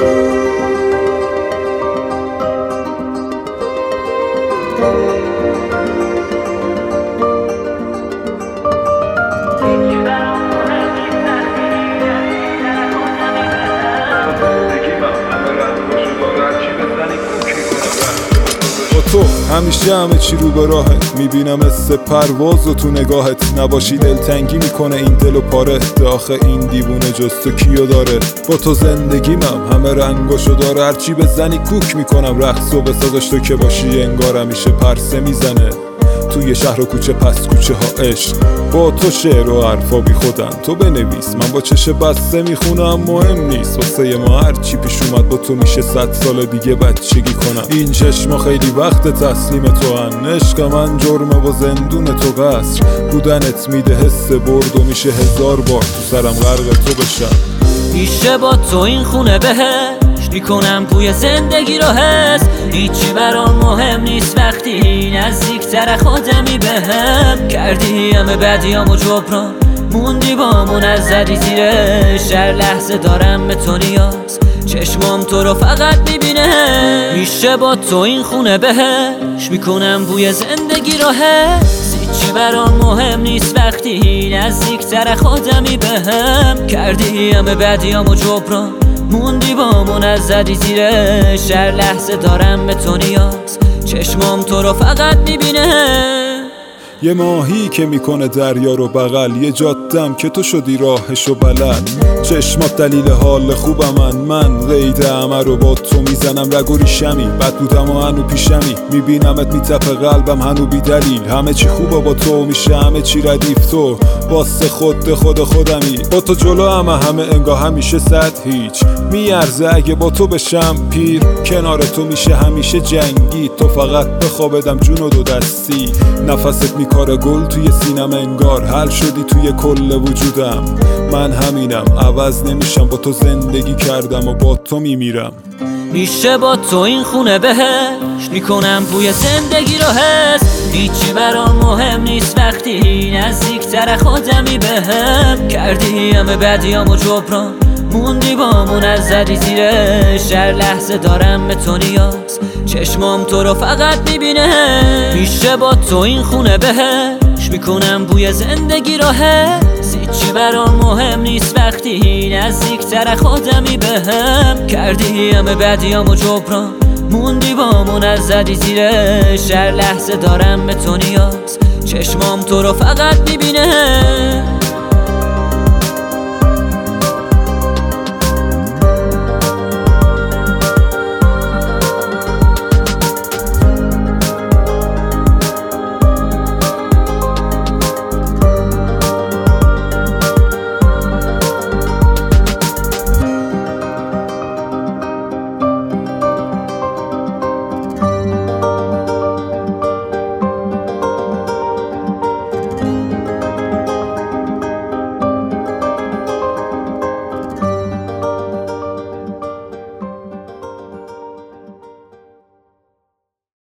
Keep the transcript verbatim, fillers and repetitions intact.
تو همیشه همه چی رو به راهت میبینم مثل پرواز و تو نگاهت نباشی دلتنگی میکنه این دل و پاره داخل این دیوونه جز تو کیو داره با تو زندگیمم همه رنگاشو داره هرچی بزنی کوک میکنم رقص و بسازش تو که باشی انگار همیشه پرسه میزنه توی شهر و کوچه پس کوچه ها عشق با تو شعر و حرفا بی خودن تو بنویس من با چش بسته میخونم مهم نیست واسه ما هرچی پیش اومد با تو میشه صد سال دیگه بچگی کنم این چشما خیلی وقت تسلیم تو هن عشق من جرمه و زندون تو قصر بودنت میده حس برد و میشه هزار بار تو سرم غرق تو بشم میشه با تو این خونه بهش میکنم بوی زندگی رو حس هیچی برام مهم نیست وقتی نزدیکتر خودمی بهم کردی همه بدیامو جبران موندی بامون از زدی زیرش هر لحظه دارم به تو نیاز چشمام تو رو فقط میبینه میشه با تو این خونه بهش میکنم بوی زندگی رو حس هیچی برام مهم نیست وقتی نزدیکتر خودمی بهم کردی همه بدیامو جبران موندی بامون از زدی زیرش هر لحظه دارم به تو نیاز چشمام تو رو فقط میبینه یه ماهی که میکنه دریا رو بغل یه جادم که تو شدی راهشو بلد چشمات دلیل حال خوبم من من قید همه رو با تو میزنم رگ و ریشمی بد بودم و هنو پیشمی میبینمت میتپه قلبم هنو بی دلیل همه چی خوبه با تو میشه همه چی ردیف تو واسه خود خود خودمی با تو جلو همه همه انگاه همیشه صد هیچ میارزه اگه با تو بشم پیر کنار تو میشه همیشه جنگی تو فقط بخوابدم جون و دو دستی نفست میکاره گل توی سینم انگار حل شدی توی کل وجودم من همینم عوض نمیشم با تو زندگی کردم و با تو میمیرم میشه با تو این خونه بهش میکنم بوی زندگی رو حس هیچی برام مهم نیست وقتی نزدیکتر خودمی بهم کردی همه بدیامو جبران موندی بامون از زدی زیرش هر لحظه دارم به تو نیاز چشمام تو رو فقط میبینه میشه با تو این خونه بهش میکنم بوی زندگی رو حس هیچی برام مهم نیست وقتی نزدیکتر خودمی بهم کردی همه بدیامو جبران موندی بامون از زدی زیرش هر لحظه دارم به تو نیاز چشمام تو رو فقط میبینه